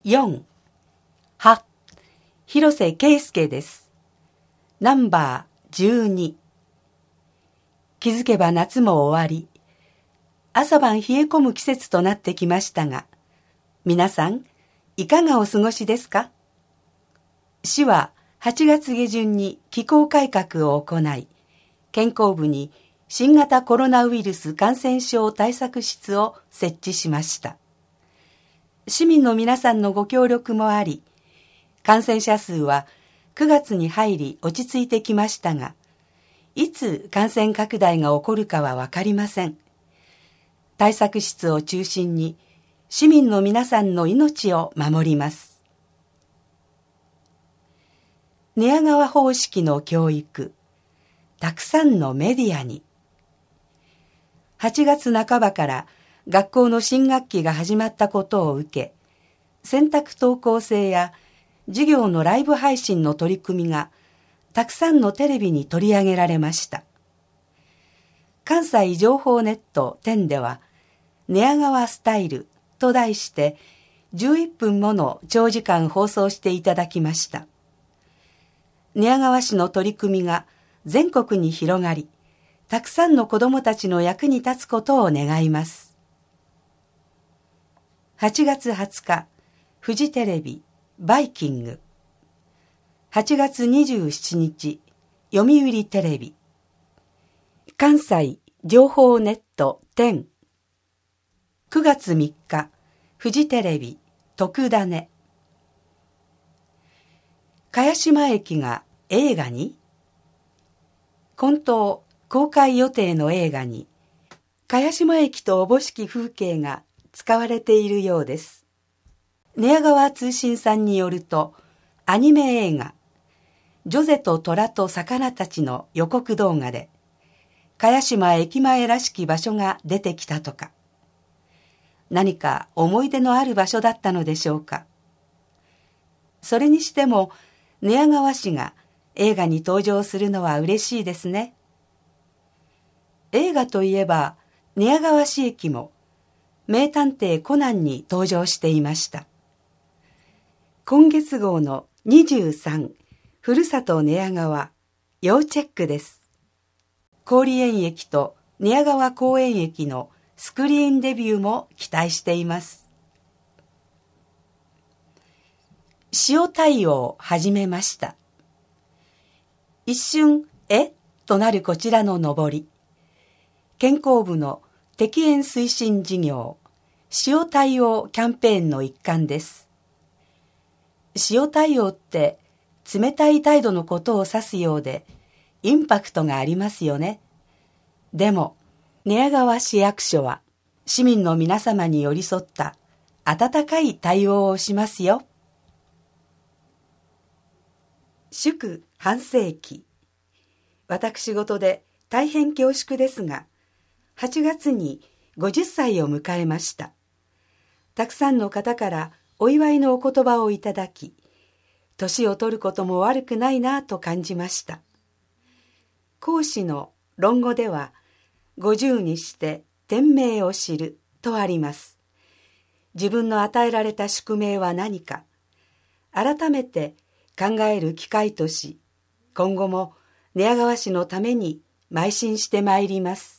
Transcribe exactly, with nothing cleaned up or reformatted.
よん、は、広瀬圭介です。ナンバーじゅうに。気づけば夏も終わり、朝晩冷え込む季節となってきましたが、皆さん、いかがお過ごしですか？市ははちがつ下旬に機構改革を行い、健康部に新型コロナウイルス感染症対策室を設置しました。市民の皆さんのご協力もあり、感染者数はくがつに入り落ち着いてきましたが、いつ感染拡大が起こるかはわかりません。対策室を中心に市民の皆さんの命を守ります。寝屋川方式の教育、たくさんのメディアに。はちがつなかばから学校の新学期が始まったことを受け、選択登校制や授業のライブ配信の取り組みがたくさんのテレビに取り上げられました。関西情報ネットじゅうでは、寝屋川スタイルと題してじゅういっぷんもの長時間放送していただきました。寝屋川市の取り組みが全国に広がり、たくさんの子どもたちの役に立つことを願います。はちがつはつか、フジテレビバイキング。はちがつにじゅうしちにち、読売テレビ。関西情報ネットじゅう。くがつみっか、フジテレビ特ダネ。茅島駅が映画に？今冬公開予定の映画に茅島駅とおぼしき風景が使われているようです。寝屋川通信さんによると、アニメ映画ジョゼと虎と魚たちの予告動画で茅島駅前らしき場所が出てきたとか。何か思い出のある場所だったのでしょうか。それにしても寝屋川市が映画に登場するのは嬉しいですね。映画といえば寝屋川市駅も名探偵コナンに登場していました。今月号のにじゅうさん、ふるさと寝屋川、要チェックです。郡園駅と寝屋川公園駅のスクリーンデビューも期待しています。塩対応始めました。一瞬、えとなるこちらの上り。健康部の摘塩推進事業、塩対応キャンペーンの一環です。塩対応って冷たい態度のことを指すようで、インパクトがありますよね。でも、寝屋川市役所は市民の皆様に寄り添った温かい対応をしますよ。祝半世紀。私事で大変恐縮ですが、はちがつにごじゅっさいを迎えました。たくさんの方からお祝いのお言葉をいただき、年を取ることも悪くないなと感じました。孔子の論語では、ごじゅうにして天命を知るとあります。自分の与えられた宿命は何か、改めて考える機会とし、今後も寝屋川市のために邁進してまいります。